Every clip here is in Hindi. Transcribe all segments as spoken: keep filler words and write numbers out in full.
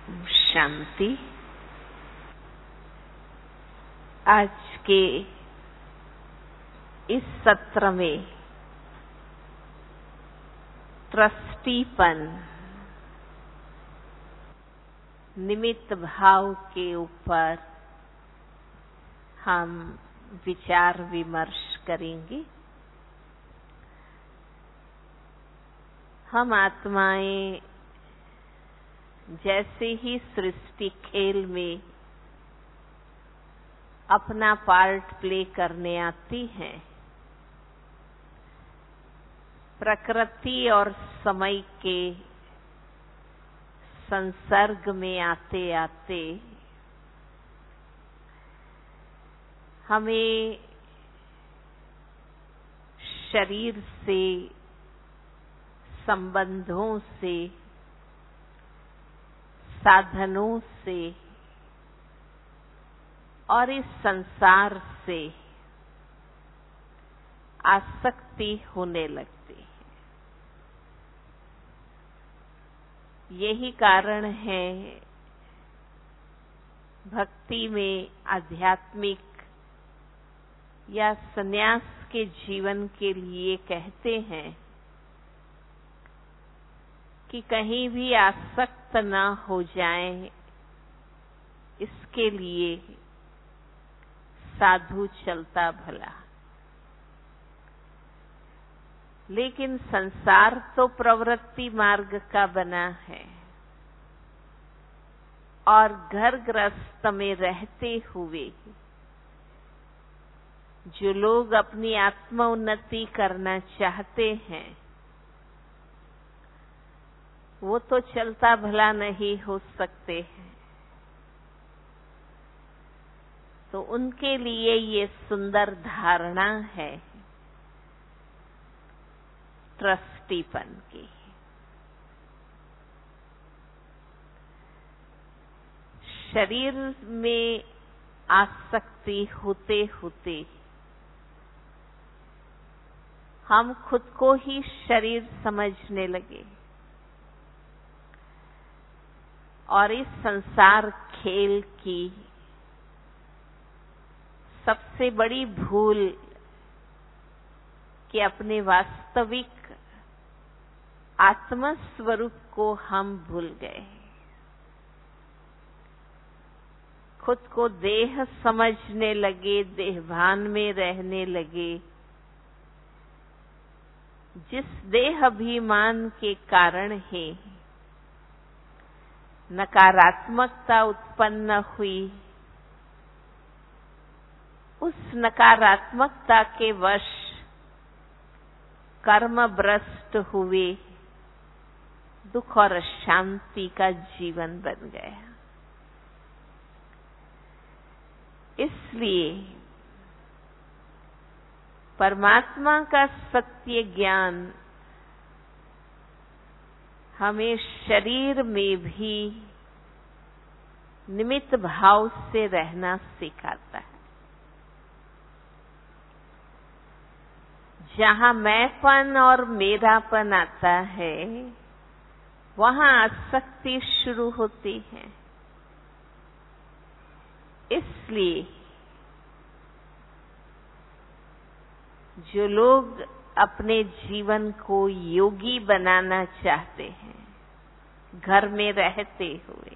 शांति। आज के इस सत्र में ट्रस्टीपन, निमित्त भाव के ऊपर हम विचार विमर्श करेंगे। हम आत्माएं जैसे ही सृष्टि खेल में अपना पार्ट प्ले करने आती हैं, प्रकृति और समय के संसर्ग में आते आते हमें शरीर से, संबंधों से, साधनों से और इस संसार से आसक्ति होने लगती है। यही कारण है भक्ति में, आध्यात्मिक या संन्यास के जीवन के लिए कहते हैं कि कहीं भी आसक्त न हो जाएं, इसके लिए साधु चलता भला। लेकिन संसार तो प्रवृत्ति मार्ग का बना है और घर गृहस्थ में रहते हुए जो लोग अपनी आत्म उन्नति करना चाहते हैं, वो तो चलता भला नहीं हो सकते हैं। तो उनके लिए ये सुंदर धारणा है ट्रस्टीपन की। शरीर में आसक्ति होते होते हम खुद को ही शरीर समझने लगे और इस संसार खेल की सबसे बड़ी भूल कि अपने वास्तविक आत्म स्वरूप को हम भूल गए। खुद को देह समझने लगे, देहभान में रहने लगे, जिस देह अभिमान के कारण ही नकारात्मकता उत्पन्न हुई। उस नकारात्मकता के वश कर्म भ्रष्ट हुए, दुख और शांति का जीवन बन गया। इसलिए परमात्मा का सत्य ज्ञान हमें शरीर में भी निमित्त भाव से रहना सिखाता है। जहां मैंपन और मेरापन आता है, वहां आसक्ति शुरू होती है। इसलिए जो लोग अपने जीवन को योगी बनाना चाहते हैं, घर में रहते हुए,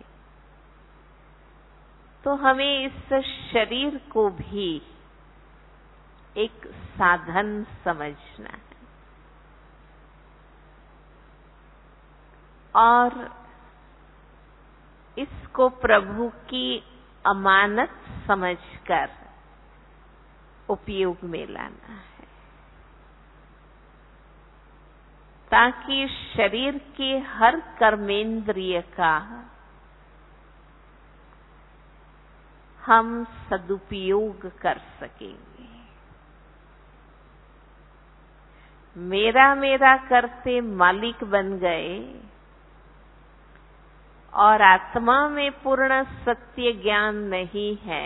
तो हमें इस शरीर को भी एक साधन समझना है और इसको प्रभु की अमानत समझकर उपयोग में लाना है, ताकि शरीर के हर कर्मेंद्रिय का हम सदुपयोग कर सकेंगे। मेरा मेरा करते मालिक बन गए और आत्मा में पूर्ण सत्य ज्ञान नहीं है,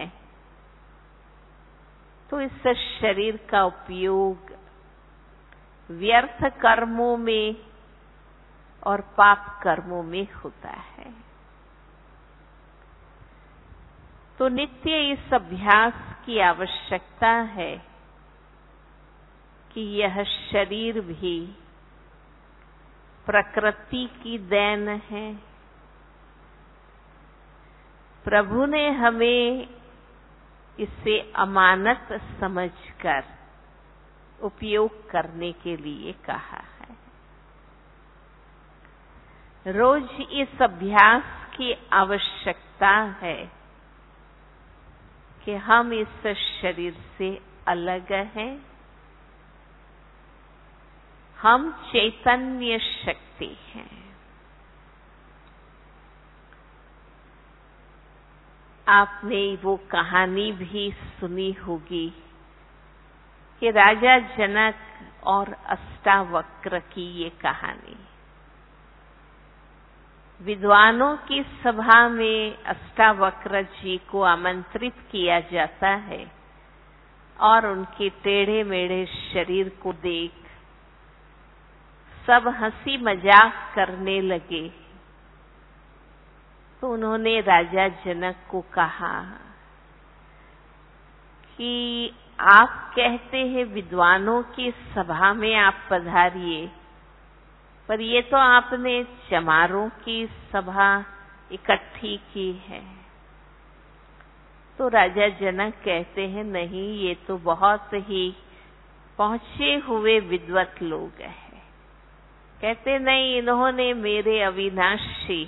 तो इस शरीर का उपयोग व्यर्थ कर्मों में और पाप कर्मों में होता है। तो नित्य इस अभ्यास की आवश्यकता है कि यह शरीर भी प्रकृति की देन है। प्रभु ने हमें इसे अमानत समझकर उपयोग करने के लिए कहा है। रोज इस अभ्यास की आवश्यकता है कि हम इस शरीर से अलग हैं। हम चैतन्य शक्ति हैं। आपने वो कहानी भी सुनी होगी कि राजा जनक और अष्टावक्र की ये कहानी। विद्वानों की सभा में अष्टावक्र जी को आमंत्रित किया जाता है और उनके टेढ़े मेढ़े शरीर को देख सब हंसी मजाक करने लगे। तो उन्होंने राजा जनक को कहा कि आप कहते हैं विद्वानों की सभा में आप पधारिए, पर ये तो आपने चमारों की सभा इकट्ठी की है। तो राजा जनक कहते हैं नहीं, ये तो बहुत ही पहुंचे हुए विद्वत लोग हैं। कहते नहीं, इन्होंने मेरे अविनाशी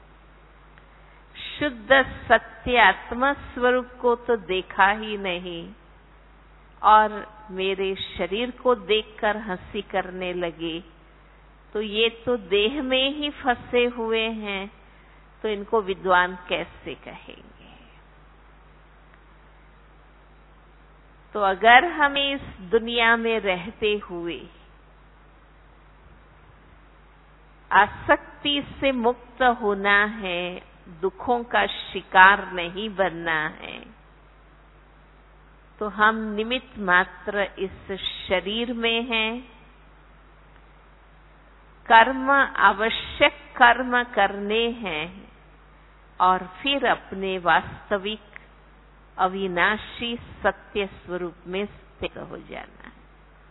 शुद्ध सत्य आत्मा स्वरूप को तो देखा ही नहीं और मेरे शरीर को देखकर हंसी करने लगे। तो ये तो देह में ही फंसे हुए हैं, तो इनको विद्वान कैसे कहेंगे। तो अगर हमें इस दुनिया में रहते हुए आसक्ति से मुक्त होना है, दुखों का शिकार नहीं बनना है, तो हम निमित्त मात्र इस शरीर में हैं। कर्म आवश्यक कर्म करने हैं और फिर अपने वास्तविक अविनाशी सत्य स्वरूप में स्थित हो जाना है।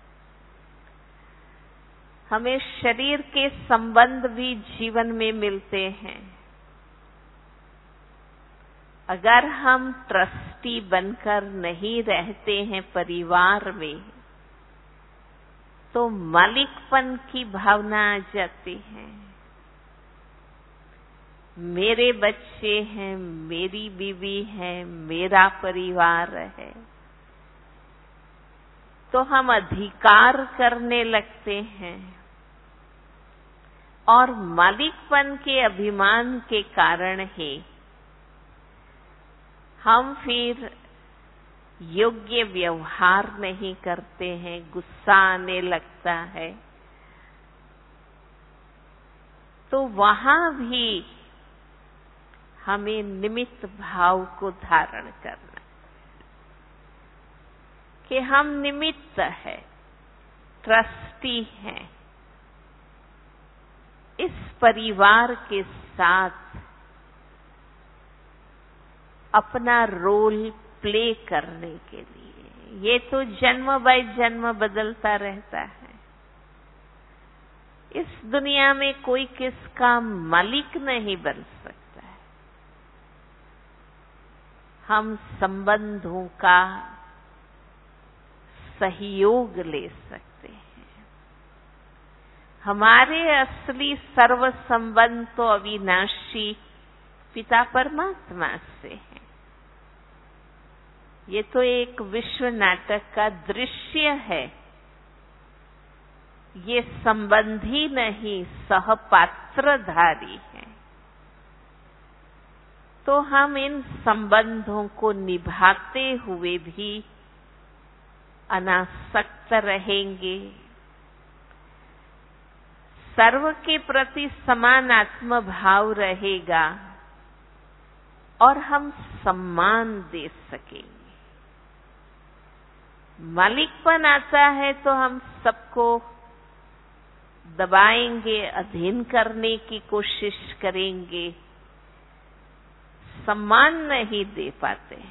हमें शरीर के संबंध भी जीवन में मिलते हैं। अगर हम ट्रस्टी बनकर नहीं रहते हैं परिवार में, तो मालिकपन की भावना आ जाती है। मेरे बच्चे हैं, मेरी बीवी है, मेरा परिवार है, तो हम अधिकार करने लगते हैं और मालिकपन के अभिमान के कारण ही हम फिर योग्य व्यवहार नहीं करते हैं, गुस्सा आने लगता है। तो वहां भी हमें निमित्त भाव को धारण करना कि हम निमित्त है, ट्रस्टी हैं। इस परिवार के साथ अपना रोल प्ले करने के लिए, ये तो जन्म बाय जन्म बदलता रहता है। इस दुनिया में कोई किसका मालिक नहीं बन सकता है। हम संबंधों का सहयोग ले सकते हैं। हमारे असली सर्व संबंध तो अविनाशी पिता परमात्मा से है। ये तो एक विश्व नाटक का दृश्य है। ये संबंधी नहीं, सहपात्रधारी है। तो हम इन संबंधों को निभाते हुए भी अनासक्त रहेंगे। सर्व के प्रति समान आत्म भाव रहेगा और हम सम्मान दे सकेंगे। मालिकपन आता है तो हम सबको दबाएंगे, अधीन करने की कोशिश करेंगे। सम्मान नहीं दे पाते हैं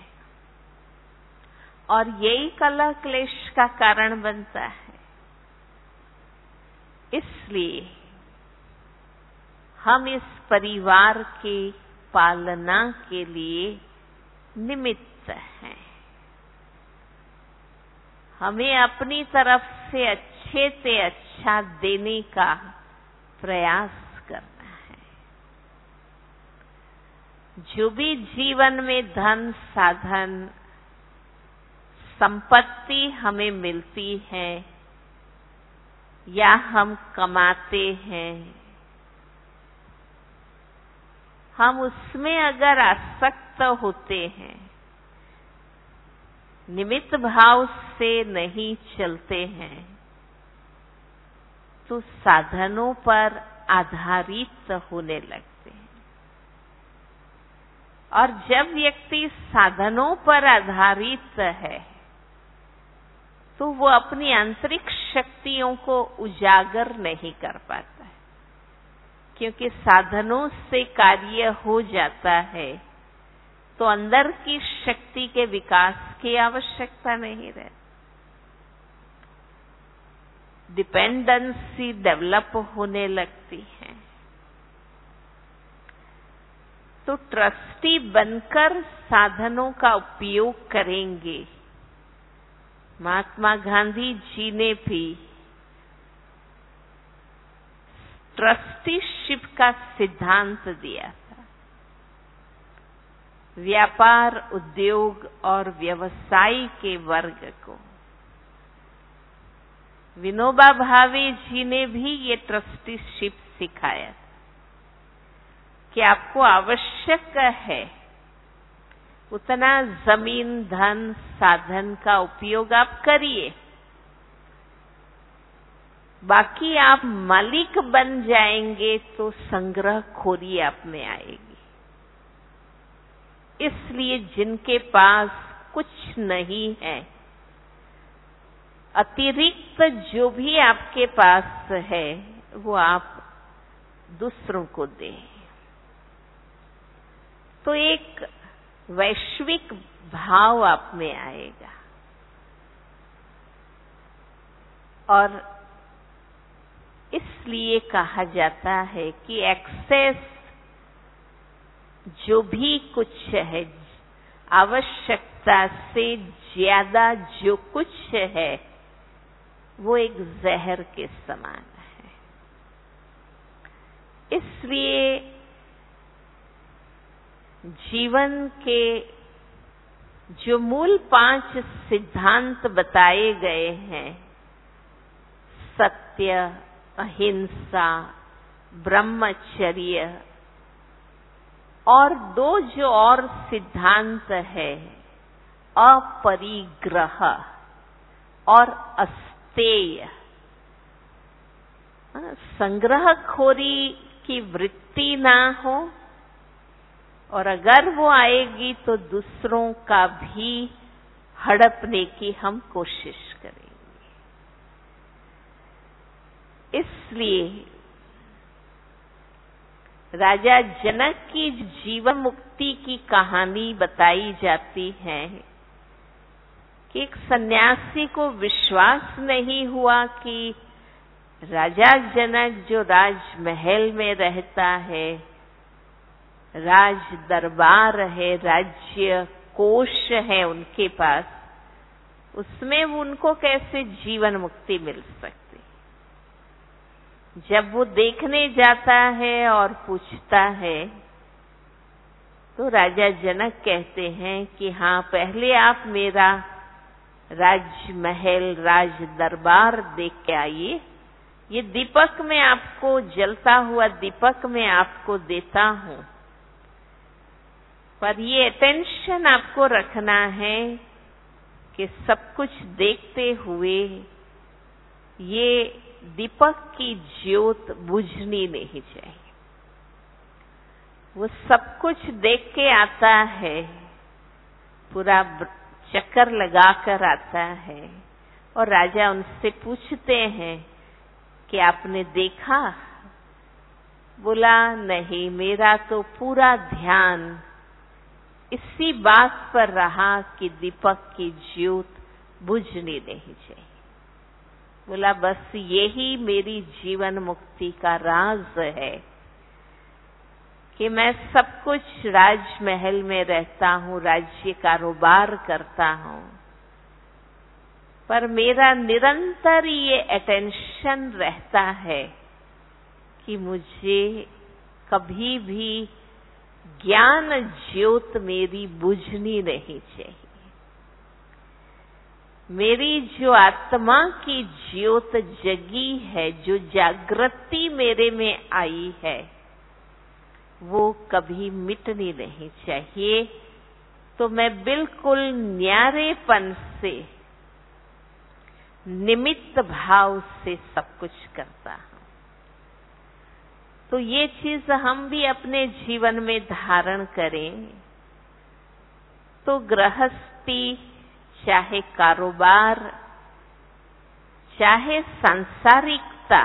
और यही कलह क्लेश का कारण बनता है। इसलिए हम इस परिवार की पालना के लिए निमित्त हैं। हमें अपनी तरफ से अच्छे से अच्छा देने का प्रयास करना है। जो भी जीवन में धन साधन संपत्ति हमें मिलती है या हम कमाते हैं, हम उसमें अगर आसक्त होते हैं, निमित्त भाव से नहीं चलते हैं, तो साधनों पर आधारित होने लगते हैं। और जब व्यक्ति साधनों पर आधारित है तो वो अपनी आंतरिक शक्तियों को उजागर नहीं कर पाता है, क्योंकि साधनों से कार्य हो जाता है तो अंदर की शक्ति के विकास की आवश्यकता नहीं रहती। डिपेंडेंसी डेवलप होने लगती है। तो ट्रस्टी बनकर साधनों का उपयोग करेंगे। महात्मा गांधी जी ने भी ट्रस्टीशिप का सिद्धांत दिया था। व्यापार, उद्योग और व्यवसाय के वर्ग को विनोबा भावे जी ने भी ये ट्रस्टीशिप सिखाया था कि आपको आवश्यक है उतना जमीन, धन, साधन का उपयोग आप करिए, बाकी आप मालिक बन जाएंगे तो संग्रह खोरी आप में आएगी। इसलिए जिनके पास कुछ नहीं है, अतिरिक्त जो भी आपके पास है वो आप दूसरों को दें। तो एक वैश्विक भाव आप में आएगा और इसलिए कहा जाता है कि एक्सेस जो भी कुछ है, आवश्यकता से ज्यादा जो कुछ है, वो एक जहर के समान है। इसलिए जीवन के जो मूल पांच सिद्धांत बताए गए हैं, सत्य, अहिंसा, ब्रह्मचर्य और दो जो और सिद्धांत है, अपरिग्रह और अस्तेय, संग्रहखोरी की वृत्ति ना हो और अगर वो आएगी तो दूसरों का भी हड़पने की हम कोशिश करेंगे। इसलिए राजा जनक की जीवन मुक्ति की कहानी बताई जाती है कि एक सन्यासी को विश्वास नहीं हुआ कि राजा जनक जो राजमहल में रहता है, राज दरबार है, राज्य कोष है उनके पास, उसमें उनको कैसे जीवन मुक्ति मिल सकती। जब वो देखने जाता है और पूछता है तो राजा जनक कहते हैं कि हाँ, पहले आप मेरा राजमहल, राज दरबार देख के आइए। ये दीपक में आपको, जलता हुआ दीपक में आपको देता हूं, पर ये अटेंशन आपको रखना है कि सब कुछ देखते हुए ये दीपक की ज्योत बुझनी नहीं चाहिए। वो सब कुछ देख के आता है, पूरा चक्कर लगाकर आता है और राजा उनसे पूछते हैं कि आपने देखा? बोला नहीं, मेरा तो पूरा ध्यान इसी बात पर रहा कि दीपक की ज्योत बुझनी नहीं चाहिए। बोला बस यही मेरी जीवन मुक्ति का राज है कि मैं सब कुछ राजमहल में रहता हूँ, राज्य कारोबार करता हूँ, पर मेरा निरंतर ये अटेंशन रहता है कि मुझे कभी भी ज्ञान ज्योत मेरी बुझनी नहीं चाहिए। मेरी जो आत्मा की ज्योत जगी है, जो जागृति मेरे में आई है, वो कभी मिटनी नहीं चाहिए। तो मैं बिल्कुल न्यारेपन से, निमित्त भाव से सब कुछ करता हूं। तो ये चीज हम भी अपने जीवन में धारण करें तो गृहस्थी, चाहे कारोबार, चाहे सांसारिकता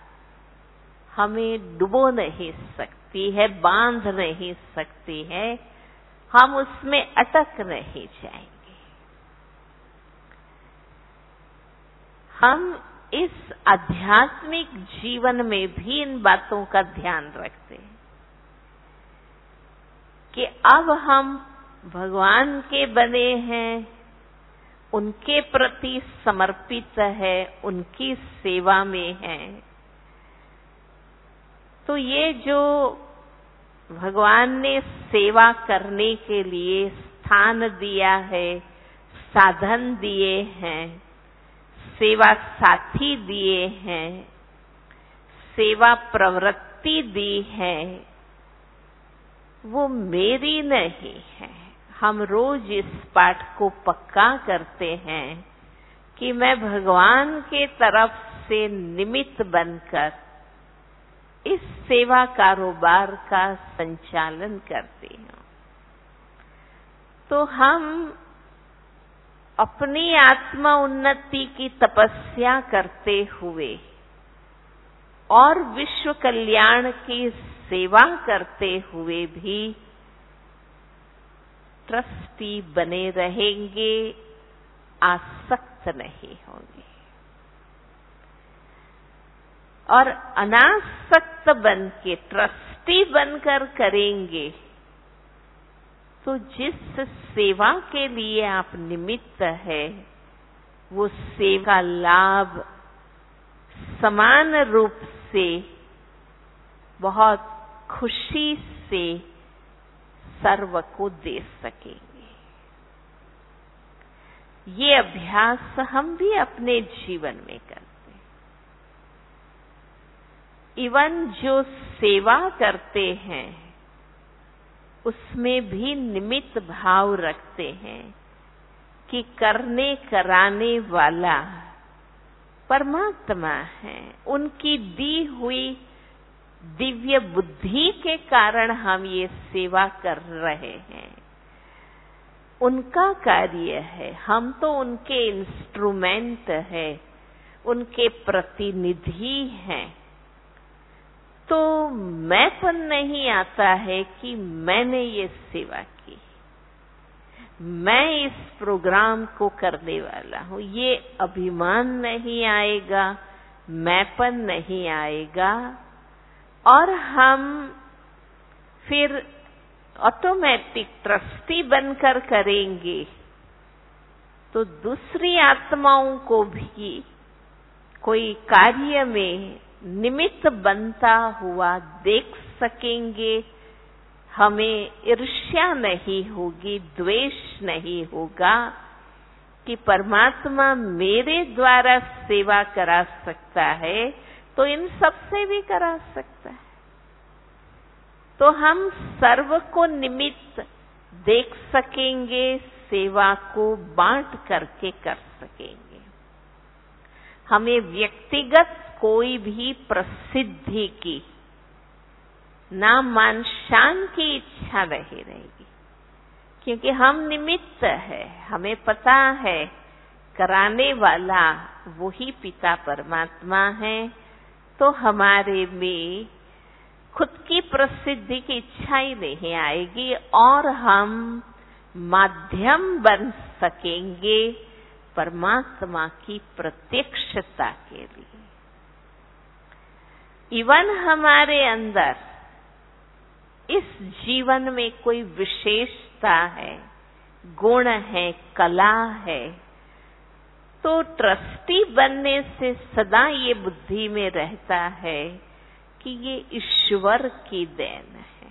हमें डुबो नहीं सकती है, बांध नहीं सकती है, हम उसमें अटक नहीं जाएंगे। हम इस आध्यात्मिक जीवन में भी इन बातों का ध्यान रखते हैं कि अब हम भगवान के बने हैं, उनके प्रति समर्पित है, उनकी सेवा में हैं। तो ये जो भगवान ने सेवा करने के लिए स्थान दिया है, साधन दिए हैं, सेवा साथी दिए हैं, सेवा प्रवृत्ति दी है, वो मेरी नहीं है। हम रोज इस पाठ को पक्का करते हैं कि मैं भगवान के तरफ से निमित्त बनकर इस सेवा कारोबार का संचालन करती हूँ। तो हम अपनी आत्मा उन्नति की तपस्या करते हुए और विश्व कल्याण की सेवा करते हुए भी ट्रस्टी बने रहेंगे, आसक्त नहीं होंगे। और अनासक्त बन के ट्रस्टी बनकर करेंगे तो जिस सेवा के लिए आप निमित्त है, वो सेवा का लाभ समान रूप से बहुत खुशी से सर्व को दे सकेंगे। ये अभ्यास हम भी अपने जीवन में करते हैं। इवन जो सेवा करते हैं उसमें भी निमित्त भाव रखते हैं कि करने कराने वाला परमात्मा है। उनकी दी हुई दिव्य बुद्धि के कारण हम ये सेवा कर रहे हैं। उनका कार्य है, हम तो उनके इंस्ट्रूमेंट है, उनके प्रतिनिधि हैं। तो मैंपन नहीं आता है कि मैंने ये सेवा की, मैं इस प्रोग्राम को करने वाला हूँ, ये अभिमान नहीं आएगा, मैंपन नहीं आएगा। और हम फिर ऑटोमेटिक ट्रस्टी बनकर करेंगे तो दूसरी आत्माओं को भी कोई कार्य में निमित्त बनता हुआ देख सकेंगे। हमें ईर्ष्या नहीं होगी, द्वेष नहीं होगा कि परमात्मा मेरे द्वारा सेवा करा सकता है तो इन सब से भी करा सकता है। तो हम सर्व को निमित्त देख सकेंगे, सेवा को बांट करके कर सकेंगे। हमें व्यक्तिगत कोई भी प्रसिद्धि की, नाम मान शान की इच्छा नहीं रहेगी, क्योंकि हम निमित्त है। हमें पता है कराने वाला वही पिता परमात्मा है। तो हमारे में खुद की प्रसिद्धि की इच्छा ही नहीं आएगी और हम माध्यम बन सकेंगे परमात्मा की प्रत्यक्षता के लिए। इवन हमारे अंदर इस जीवन में कोई विशेषता है, गुण है, कला है, तो ट्रस्टी बनने से सदा ये बुद्धि में रहता है कि ये ईश्वर की देन है।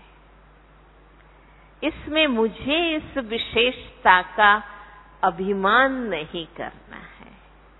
इसमें मुझे इस विशेषता का अभिमान नहीं करना है।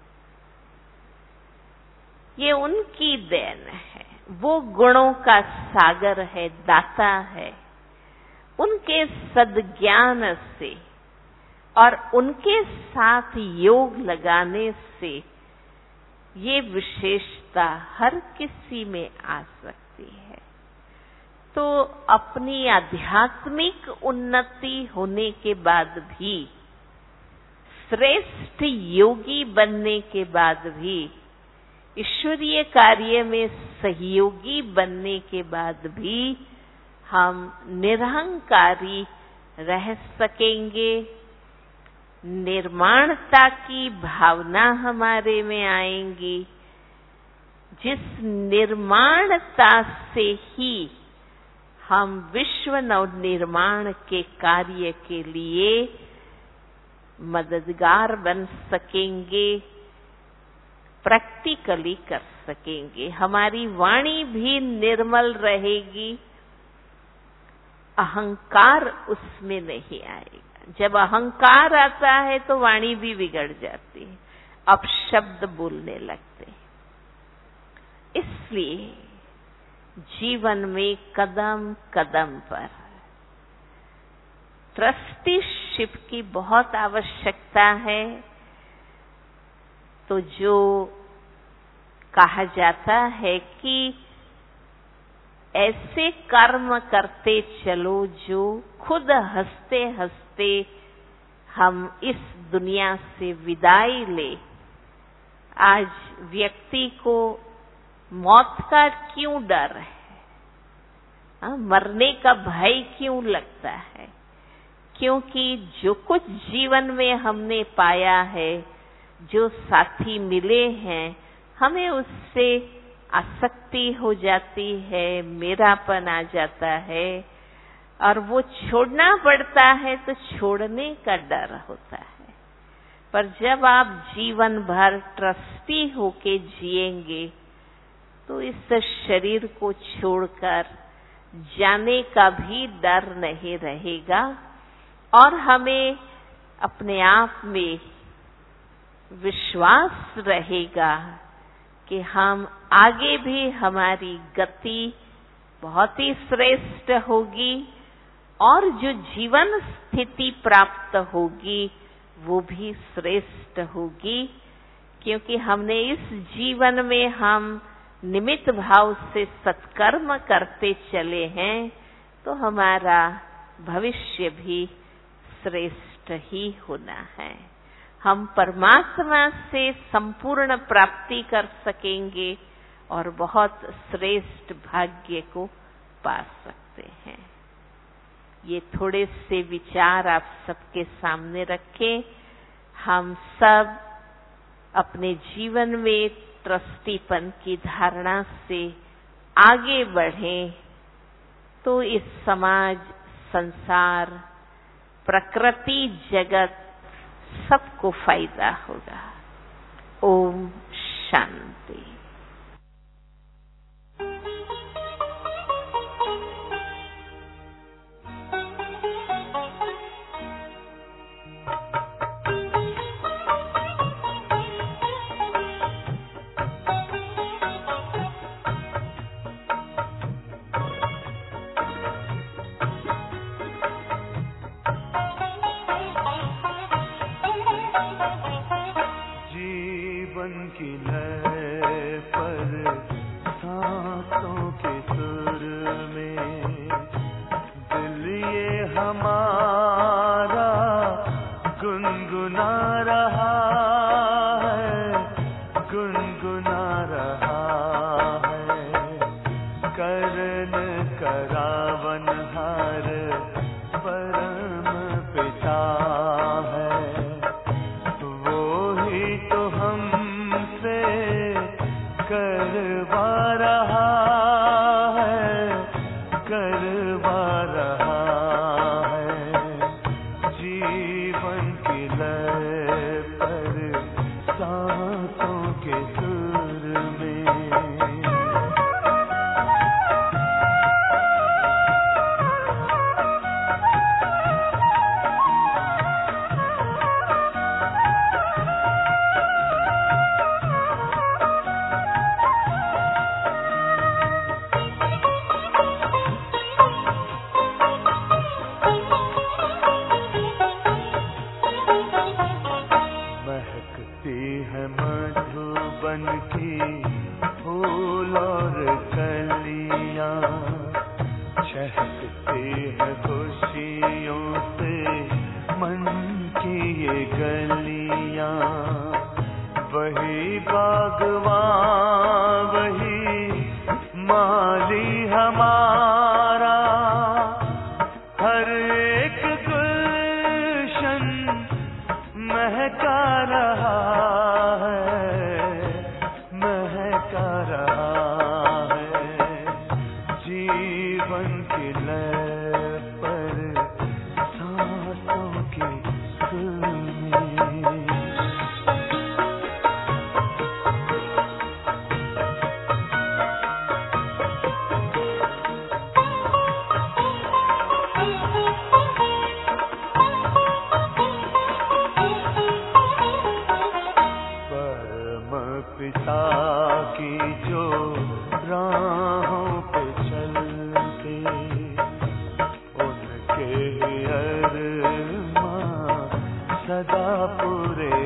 ये उनकी देन है, वो गुणों का सागर है, दाता है। उनके सद्ज्ञान से और उनके साथ योग लगाने से ये विशेषता हर किसी में आ सकती है। तो अपनी आध्यात्मिक उन्नति होने के बाद भी, श्रेष्ठ योगी बनने के बाद भी, ईश्वरीय कार्य में सहयोगी बनने के बाद भी हम निरहंकारी रह सकेंगे। निर्माणता की भावना हमारे में आएंगी, जिस निर्माणता से ही हम विश्व नवनिर्माण के कार्य के लिए मददगार बन सकेंगे, प्रैक्टिकली कर सकेंगे। हमारी वाणी भी निर्मल रहेगी, अहंकार उसमें नहीं आएगा। जब अहंकार आता है तो वाणी भी बिगड़ जाती है, अपशब्द बोलने लगते हैं। इसलिए जीवन में कदम कदम पर ट्रस्टीशिप की बहुत आवश्यकता है। तो जो कहा जाता है कि ऐसे कर्म करते चलो जो खुद हंसते हंसते हम इस दुनिया से विदाई ले। आज व्यक्ति को मौत का क्यों डर है? आ, मरने का भय क्यों लगता है? क्योंकि जो कुछ जीवन में हमने पाया है, जो साथी मिले हैं, हमें उससे आसक्ति हो जाती है, मेरापन आ जाता है और वो छोड़ना पड़ता है तो छोड़ने का डर होता है। पर जब आप जीवन भर ट्रस्टी होके जिएंगे तो इस शरीर को छोड़कर जाने का भी डर नहीं रहेगा और हमें अपने आप में विश्वास रहेगा कि हम आगे भी हमारी गति बहुत ही श्रेष्ठ होगी और जो जीवन स्थिति प्राप्त होगी वो भी श्रेष्ठ होगी, क्योंकि हमने इस जीवन में हम निमित्त भाव से सत्कर्म करते चले हैं तो हमारा भविष्य भी श्रेष्ठ ही होना है। हम परमात्मा से संपूर्ण प्राप्ति कर सकेंगे और बहुत श्रेष्ठ भाग्य को पा सकते हैं। ये थोड़े से विचार आप सबके सामने रखें। हम सब अपने जीवन में ट्रस्टीपन की धारणा से आगे बढ़ें तो इस समाज, संसार, प्रकृति, जगत सबको फायदा होगा। ओम शांति। करावन हार परम पिता जीवन की फूल और कलियां चहकती है खुशियों से मन की ये गलियां। वही बागवान वही माली हमारा, हर एक गुलशन महका रहा है, महका रहा है। जीवन की लय पर सांसों की धुनी। पिता की जो राहों पे चलते, उनके ही अरमां सदा पूरे